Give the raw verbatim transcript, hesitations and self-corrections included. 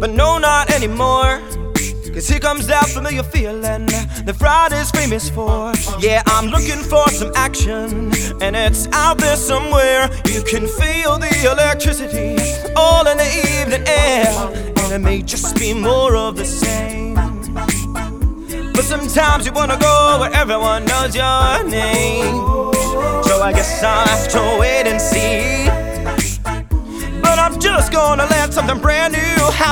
but no, not anymore. Cause here comes that familiar feeling that Friday's famous for. Yeah, I'm looking for some action, and it's out there somewhere. You can feel the electricity all in the evening air, and it may just be more of the same. But sometimes you wanna go where everyone knows your name. So I guess I'll have to wait and see. But I'm just gonna let something brand new happen.